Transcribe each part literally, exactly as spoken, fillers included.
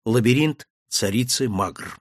Лабиринт царицы Магр.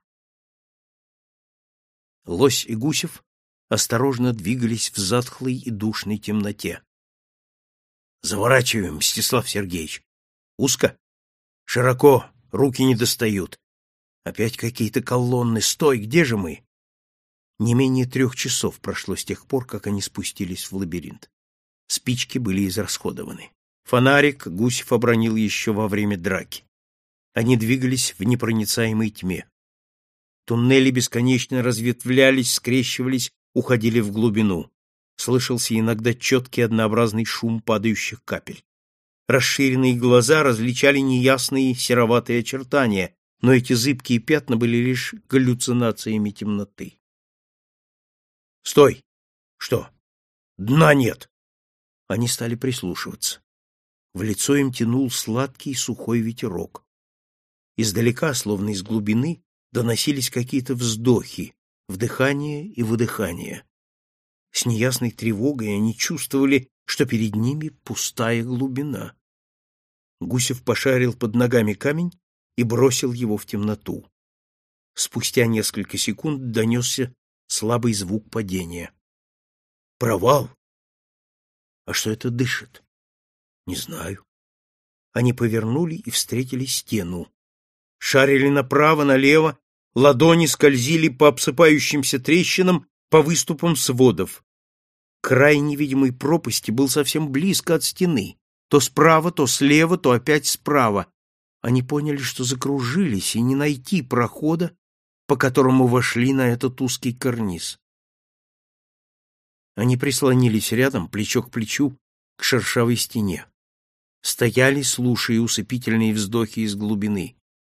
Лось и Гусев осторожно двигались в затхлой и душной темноте. Заворачиваем, Мстислав Сергеевич. Узко? Широко, руки не достают. Опять какие-то колонны. Стой, где же мы? Не менее трех часов прошло с тех пор, как они спустились в лабиринт. Спички были израсходованы. Фонарик Гусев обронил еще во время драки. Они двигались в непроницаемой тьме. Туннели бесконечно разветвлялись, скрещивались, уходили в глубину. Слышался иногда четкий однообразный шум падающих капель. Расширенные глаза различали неясные сероватые очертания, но эти зыбкие пятна были лишь галлюцинациями темноты. «Стой! Что? Дна нет!» Они стали прислушиваться. В лицо им тянул сладкий сухой ветерок. Издалека, словно из глубины, доносились какие-то вздохи, вдыхание и выдыхание. С неясной тревогой они чувствовали, что перед ними пустая глубина. Гусев пошарил под ногами камень и бросил его в темноту. Спустя несколько секунд донесся слабый звук падения. «Провал! А что это дышит?» «Не знаю». Они повернули и встретили стену. Шарили направо, налево, ладони скользили по обсыпающимся трещинам, по выступам сводов. Край невидимой пропасти был совсем близко от стены. То справа, то слева, то опять справа. Они поняли, что закружились, и не найти прохода, по которому вошли на этот узкий карниз. Они прислонились рядом, плечо к плечу, к шершавой стене. Стояли, слушая усыпительные вздохи из глубины.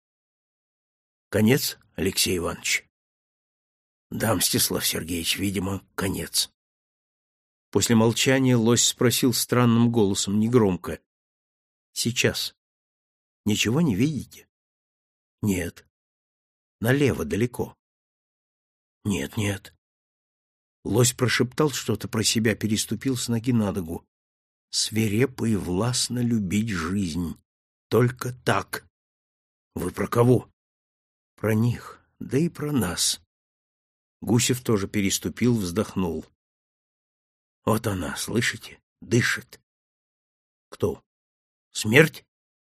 Конец, Алексей Иванович? Да, Мстислав Сергеевич, видимо, конец. После молчания лось спросил странным голосом, негромко: сейчас ничего не видите? Нет. Налево далеко? Нет, нет. Лось прошептал что-то про себя, переступил с ноги на ногу. Свирепо и властно любить жизнь. Только так. Вы про кого? Про них, да и про нас. Гусев тоже переступил, вздохнул. Вот она, слышите, дышит. Кто? Смерть?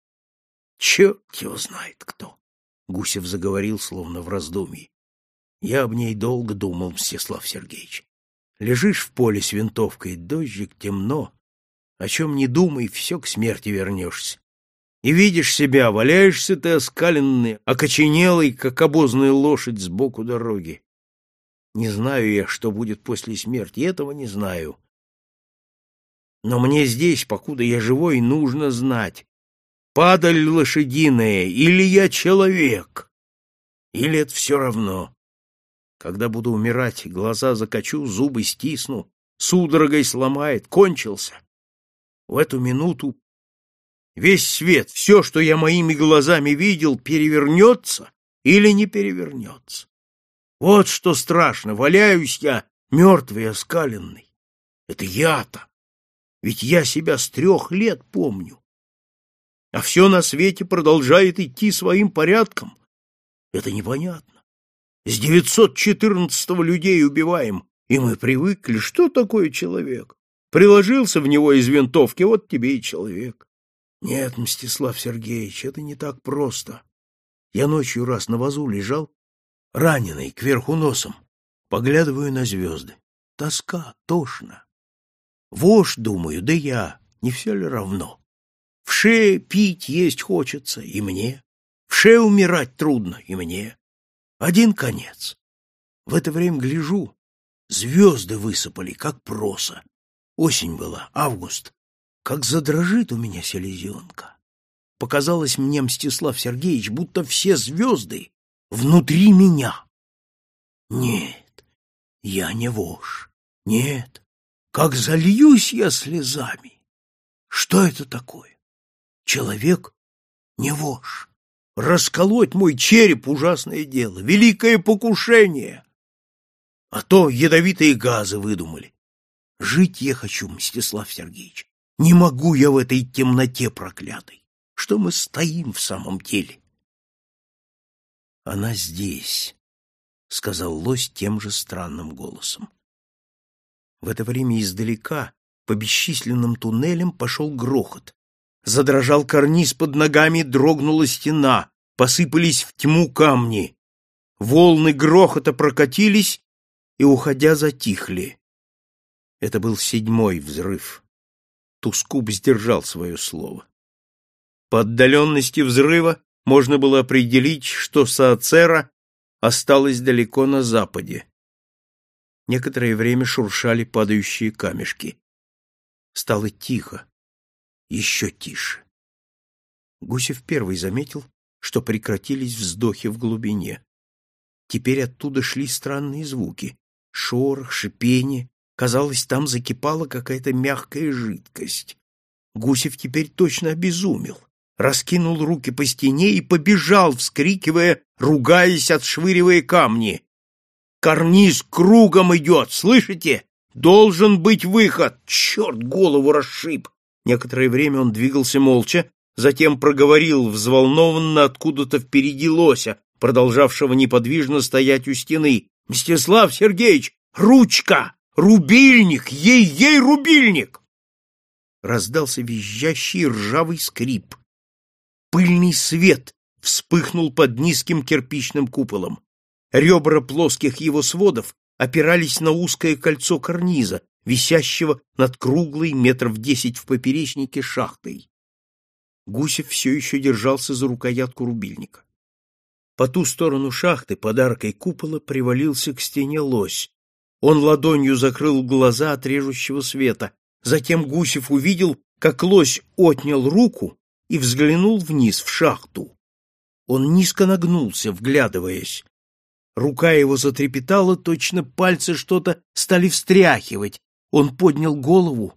Черт его знает кто. Гусев заговорил, словно в раздумье. Я об ней долго думал, Мстислав Сергеевич. Лежишь в поле с винтовкой, дождик, темно. О чем не думай, все к смерти вернешься. И видишь себя, валяешься ты оскаленный, окоченелый, как обозная лошадь сбоку дороги. Не знаю я, что будет после смерти, этого не знаю. Но мне здесь, покуда я живой, нужно знать, падаль лошадиная, или я человек, или это все равно. Когда буду умирать, глаза закачу, зубы стисну, судорогой сломает, кончился. В эту минуту весь свет, все, что я моими глазами видел, перевернется или не перевернется. Вот что страшно, валяюсь я, мертвый, оскаленный. Это я-то. Ведь я себя с трех лет помню. А все на свете продолжает идти своим порядком. Это непонятно. С девятьсот четырнадцатого людей убиваем, и мы привыкли, что такое человек. Приложился в него из винтовки, вот тебе и человек. Нет, Мстислав Сергеевич, это не так просто. Я ночью раз на вазу лежал, раненый, кверху носом, поглядываю на звезды. Тоска, тошно. Вошь, думаю, да я, не все ли равно? В шее пить, есть хочется, и мне. В шее умирать трудно, и мне. Один конец. В это время гляжу, звезды высыпали, как проса. Осень была, август. Как задрожит у меня селезенка. Показалось мне, Мстислав Сергеевич, будто все звезды внутри меня. Нет, я не вошь. Нет, как зальюсь я слезами. Что это такое? Человек не вошь. Расколоть мой череп — ужасное дело, великое покушение. А то ядовитые газы выдумали. Жить я хочу, Мстислав Сергеевич. Не могу я в этой темноте проклятой. Что мы стоим в самом деле? «Она здесь», — сказал лось тем же странным голосом. В это время издалека по бесчисленным туннелям пошел грохот. Задрожал карниз под ногами, дрогнула стена, посыпались в тьму камни. Волны грохота прокатились и, уходя, затихли. Это был седьмой взрыв. Тускуб сдержал свое слово. По отдаленности взрыва можно было определить, что Саацера осталась далеко на западе. Некоторое время шуршали падающие камешки. Стало тихо, еще тише. Гусев первый заметил, что прекратились вздохи в глубине. Теперь оттуда шли странные звуки. Шорох, шипение. Казалось, там закипала какая-то мягкая жидкость. Гусев теперь точно обезумел. Раскинул руки по стене и побежал, вскрикивая, ругаясь, отшвыривая камни. «Карниз кругом идет, слышите? Должен быть выход! Черт, голову расшиб!» Некоторое время он двигался молча, затем проговорил взволнованно откуда-то впереди лося, продолжавшего неподвижно стоять у стены. «Мстислав Сергеевич, ручка! Рубильник! Ей-ей, рубильник!» Раздался визжащий ржавый скрип. Пыльный свет вспыхнул под низким кирпичным куполом. Ребра плоских его сводов опирались на узкое кольцо карниза, висящего над круглой метров десять в поперечнике шахтой. Гусев все еще держался за рукоятку рубильника. По ту сторону шахты, под аркой купола, привалился к стене лось. Он ладонью закрыл глаза от режущего света. Затем Гусев увидел, как лось отнял руку и взглянул вниз, в шахту. Он низко нагнулся, вглядываясь. Рука его затрепетала, точно пальцы что-то стали встряхивать. Он поднял голову.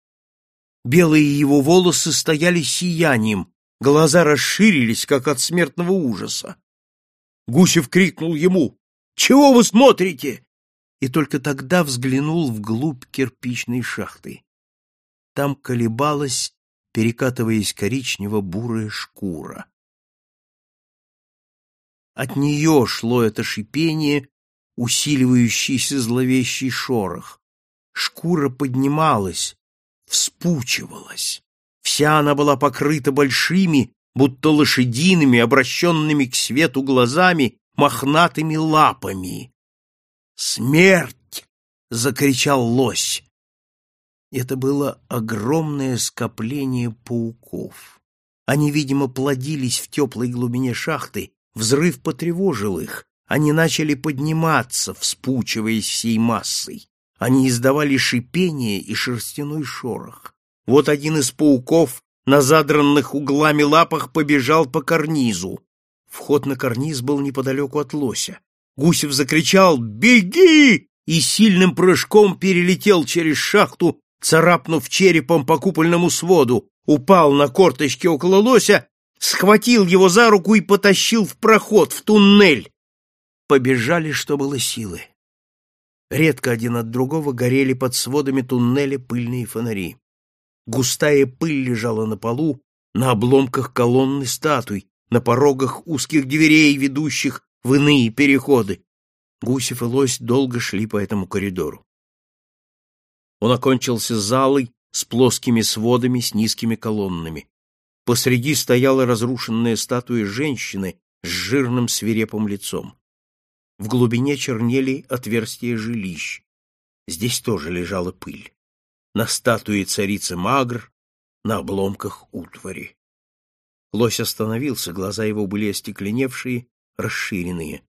Белые его волосы стояли сиянием, глаза расширились, как от смертного ужаса. Гусев крикнул ему: «Чего вы смотрите?» И только тогда взглянул вглубь кирпичной шахты. Там колебалась, перекатываясь коричнево-бурая шкура. От нее шло это шипение, усиливающийся зловещий шорох. Шкура поднималась, вспучивалась. Вся она была покрыта большими, будто лошадиными, обращенными к свету глазами, мохнатыми лапами. «Смерть!» — закричал лось. Это было огромное скопление пауков. Они, видимо, плодились в теплой глубине шахты. Взрыв потревожил их. Они начали подниматься, вспучиваясь всей массой. Они издавали шипение и шерстяной шорох. Вот один из пауков на задранных углами лапах побежал по карнизу. Вход на карниз был неподалеку от лося. Гусев закричал «Беги!» и сильным прыжком перелетел через шахту, царапнув черепом по купольному своду, упал на корточки около лося, схватил его за руку и потащил в проход, в туннель. Побежали, что было силы. Редко один от другого горели под сводами туннеля пыльные фонари. Густая пыль лежала на полу, на обломках колонн и статуй, на порогах узких дверей, ведущих в иные переходы. Гусев и лось долго шли по этому коридору. Он окончился залой с плоскими сводами, с низкими колоннами. Посреди стояла разрушенная статуя женщины с жирным свирепым лицом. В глубине чернели отверстия жилищ. Здесь тоже лежала пыль. На статуе царицы Магр, на обломках утвари. Лось остановился, глаза его были остекленевшие, расширенные.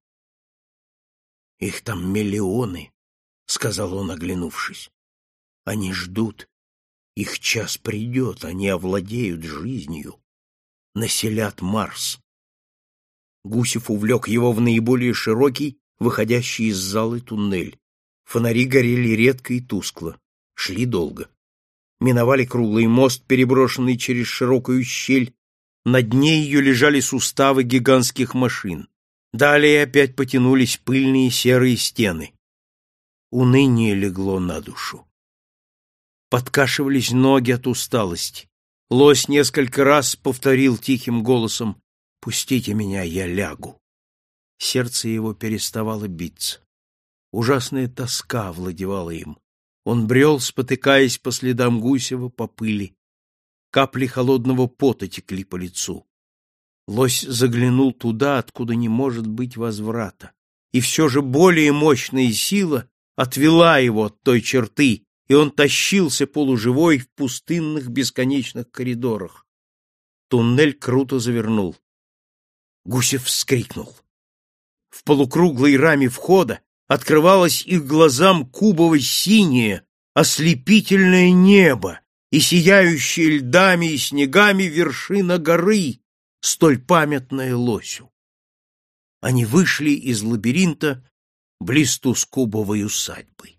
— Их там миллионы, — сказал он, оглянувшись. — Они ждут. Их час придет, они овладеют жизнью, населят Марс. Гусев увлек его в наиболее широкий, выходящий из залы туннель. Фонари горели редко и тускло. Шли долго. Миновали круглый мост, переброшенный через широкую щель. На дне ее лежали суставы гигантских машин. Далее опять потянулись пыльные серые стены. Уныние легло на душу. Подкашивались ноги от усталости. Лось несколько раз повторил тихим голосом: «Пустите меня, я лягу». Сердце его переставало биться. Ужасная тоска овладевала им. Он брел, спотыкаясь по следам Гусева, по пыли. Капли холодного пота текли по лицу. Лось заглянул туда, откуда не может быть возврата. И все же более мощная сила отвела его от той черты, и он тащился полуживой в пустынных бесконечных коридорах. Туннель круто завернул. Гусев вскрикнул. В полукруглой раме входа открывалось их глазам кубово-синее, ослепительное небо и сияющая льдами и снегами вершина горы, столь памятная лосю. Они вышли из лабиринта близ Тускубовой усадьбы.